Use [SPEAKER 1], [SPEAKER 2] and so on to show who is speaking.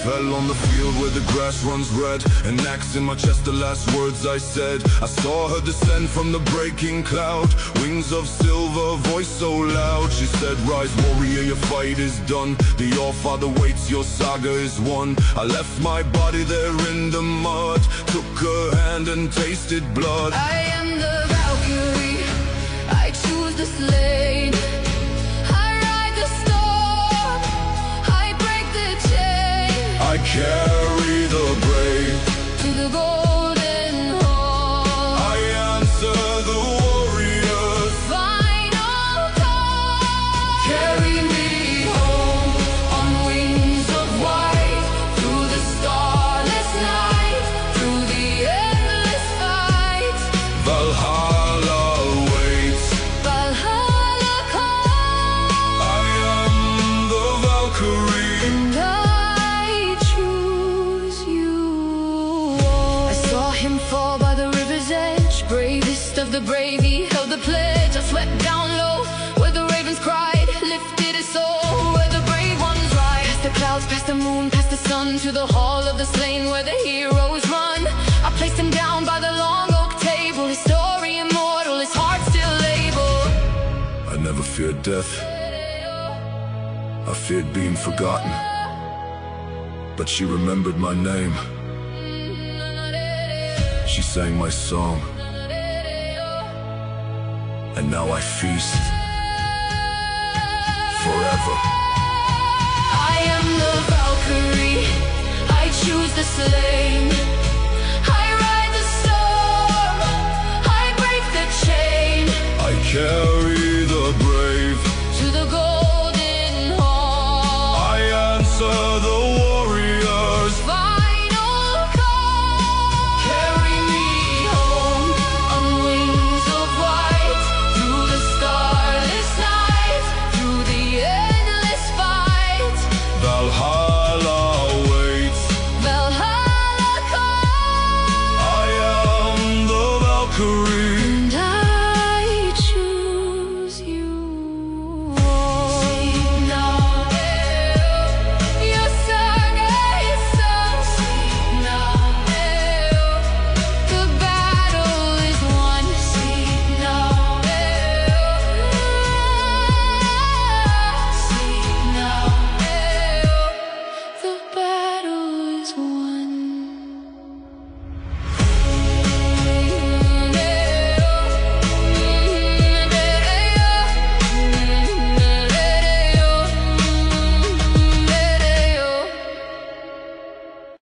[SPEAKER 1] Fell on the field where the grass runs red, an axe in my chest, the last words I said. I saw her descend from the breaking cloud, wings of silver, voice so loud. She said, rise warrior, your fight is done. The All-Father waits, your saga is won. I left my body there in the mud, took her hand and tasted blood.
[SPEAKER 2] I am the Valkyrie, I choose the slain. I ride the storm, I break the chain.
[SPEAKER 1] I carry the brave
[SPEAKER 2] To the golden hall,
[SPEAKER 1] I answer the warrior's
[SPEAKER 2] final call. Carry me home on wings of white, through the starless night, through the endless fight.
[SPEAKER 1] Valhalla waits.
[SPEAKER 2] Valhalla calls,
[SPEAKER 1] I am the Valkyrie.
[SPEAKER 2] and I choose you. I saw him fall by the river's edge, bravest of the brave, he held the pledge. I swept down low where the ravens cried, lifted his soul where the brave ones ride. Past the clouds, past the moon, past the sun, to the hall of the slain where the heroes run. I placed him down by the long oak table, his story immortal, his heart still able.
[SPEAKER 1] I never feared death, I feared being forgotten, but she remembered my name. She sang my song, and now I feast forever.
[SPEAKER 2] I am the Valkyrie, I choose the slain. I ride the storm, I break the chain.
[SPEAKER 1] I carry